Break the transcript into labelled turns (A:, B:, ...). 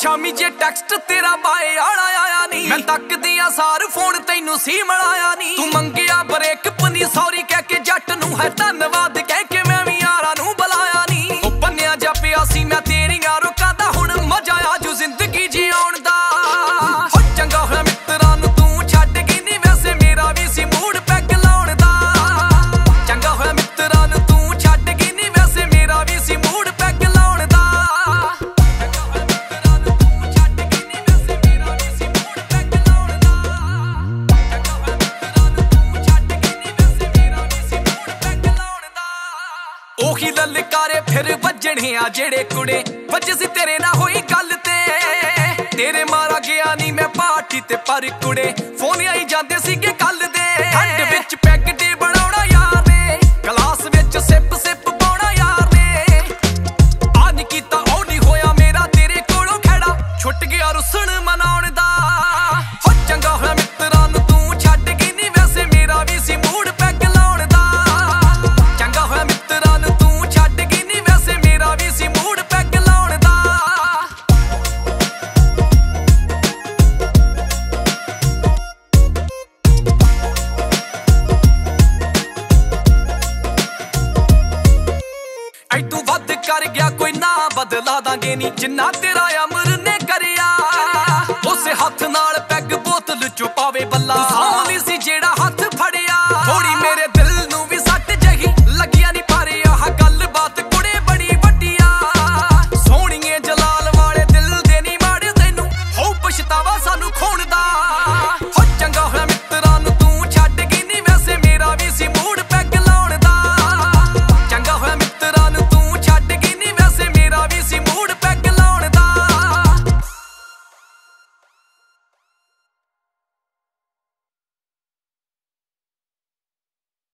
A: शामी जे text तेरा बाए आला आया नी, मैं तकदी आ सार फोन तैनू सी मलाया नी। तू मंगिया ब्रेक पनी सॉरी कह के जट नू है धन्नवाद कह के मैं भी यारा नू बुलाया नी। ओ बन्निया जा पिया सी मैं तेरियां रुकां दा हुण मजा आ जू जिंदगी जीउण दा। हो चंगा होया मित्तरां नू तू छड्ड गई नी, वैसे मेरा भी सी मूड पैग लाउण दा। चंगा होया मित्तरां नू तू छड्ड गई नी, वैसे मेरा भी सी मूड पैग लाउण दा। ओही ललकारे फिर वजने आ जेड़े कुड़े वज सी तेरे ना होई गल ते। तेरे मारा गया नी मैं पार्टी ते पर कुड़े फोन आई जांदे सीगे कल दे। ठंड विच पैग डे बनाउणा यार ने, गलास विच सिप सिप पाउणा यार ने। आ नी कीता ओ नी होया मेरा तेरे कोलों खड़ा, छुट गया रुसन मनाउण दा। हो चंगा होया मित्तरां नू तू छड्ड गई नी, वैसे मेरा भी सी मूड पैग लाउण दा। चंगा होया मित्तरां नू तू छड्ड गई नी, वैसे मेरा भी सी मूड पैग लाउण दा। ऐतू वध कर गया कोई ना बदला दांगे नी, जिन्ना तेरा अमर ने करिया। उस हथ नाल पैग बोतल चो पावे बल्ला।